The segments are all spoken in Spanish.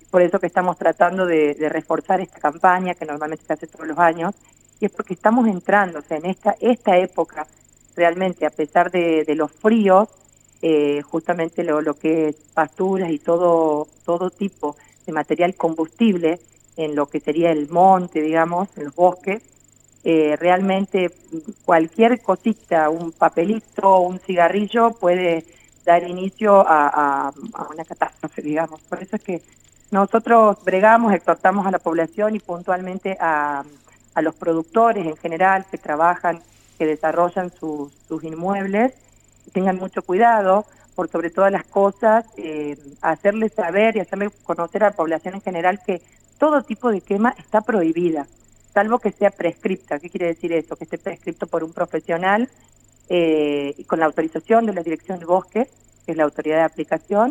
por eso que estamos tratando de reforzar esta campaña que normalmente se hace todos los años, y es porque estamos entrando, o sea, en esta época, realmente, a pesar de los fríos, justamente lo que es pasturas y todo tipo de material combustible en lo que sería el monte, digamos, en los bosques, realmente cualquier cosita, un papelito, un cigarrillo puede dar inicio a una catástrofe, digamos. Por eso es que nosotros bregamos, exhortamos a la población y puntualmente a los productores en general que trabajan, que desarrollan sus inmuebles, que tengan mucho cuidado, por sobre todas las cosas, hacerles saber y hacerle conocer a la población en general que todo tipo de quema está prohibida, salvo que sea prescripta. ¿Qué quiere decir eso? Que esté prescripto por un profesional y con la autorización de la Dirección de Bosques, que es la autoridad de aplicación,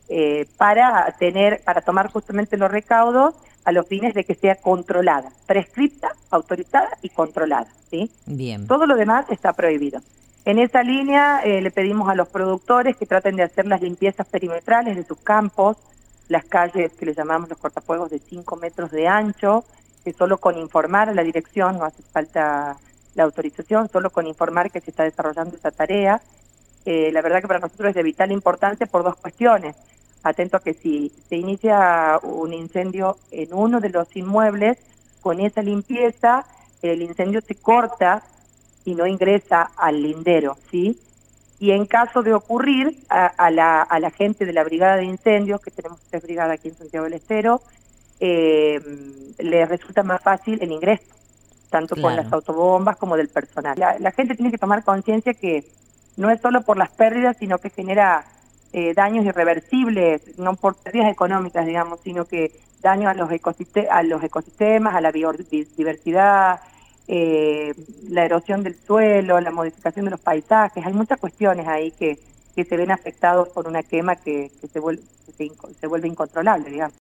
para tomar justamente los recaudos a los fines de que sea controlada, prescripta, autorizada y controlada, ¿sí? Bien. Todo lo demás está prohibido. En esa línea le pedimos a los productores que traten de hacer las limpiezas perimetrales de sus campos, las calles que le llamamos los cortafuegos de 5 metros de ancho, que solo con informar a la dirección, no hace falta la autorización, solo con informar que se está desarrollando esa tarea. La verdad que para nosotros es de vital importancia por dos cuestiones. Atento a que si se inicia un incendio en uno de los inmuebles, con esa limpieza, el incendio se corta y no ingresa al lindero, ¿sí? Y en caso de ocurrir, a la gente de la brigada de incendios, que tenemos 3 brigadas aquí en Santiago del Estero, le resulta más fácil el ingreso, tanto con las Claro. autobombas como del personal. La gente tiene que tomar conciencia que no es solo por las pérdidas, sino que genera daños irreversibles, no por pérdidas económicas, digamos, sino que daño a los ecosistemas, a la biodiversidad, la erosión del suelo, la modificación de los paisajes. Hay muchas cuestiones ahí que se ven afectados por una quema que se vuelve incontrolable, digamos.